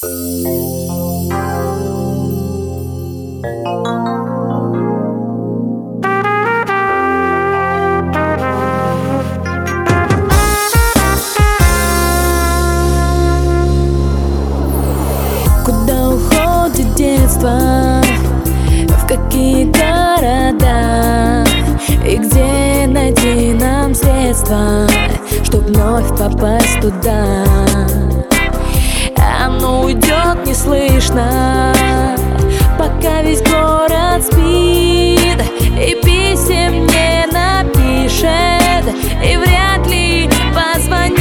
Куда уходит детство, в какие города, и где найти нам средства, чтоб вновь попасть туда? Оно уйдет неслышно, пока весь город спит, и писем не напишет, и вряд ли позвонит.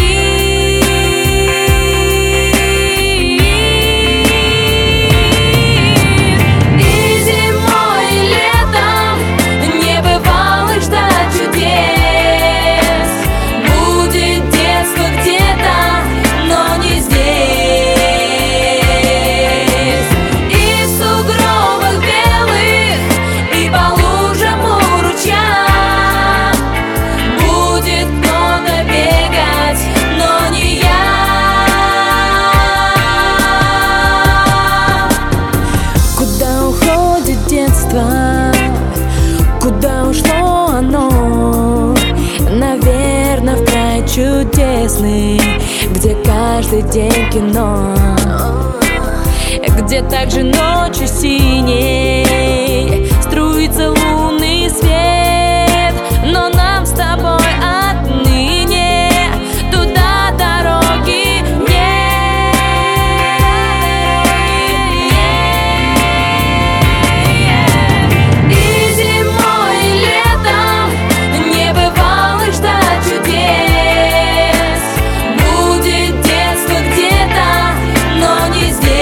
И зимой, и летом не бывало ждать чудес. Будет детство где-то, но не здесь. И в сугробах белых, и по лужам у ручья будет кто-то бегать, но не я. Куда уходит детство? Куда ушло оно? Наверно, в край чудесный, где каждый день кино, где также ночью синей струится лунный свет. Но нам с тобой отныне туда дороги нет. И зимой, и летом не бывало ждать чудес. Будет детство где-то, но не здесь.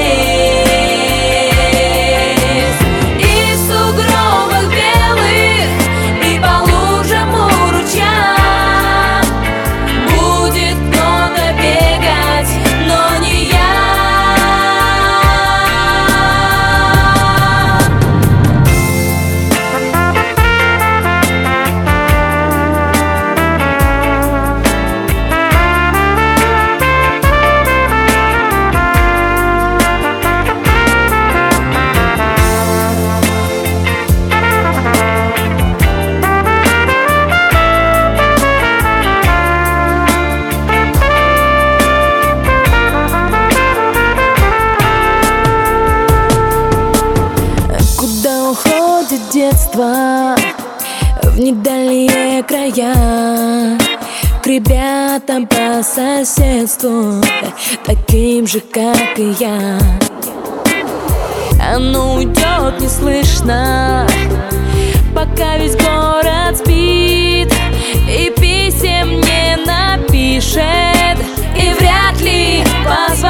И в сугробах белых, и по лужам у ручья будет кто-то бегать, но не я. Куда уходит детство, в недальние края, к ребятам по соседству, таким же, как и я. Оно уйдет неслышно, пока весь город спит, и писем не напишет, и вряд ли позвонит.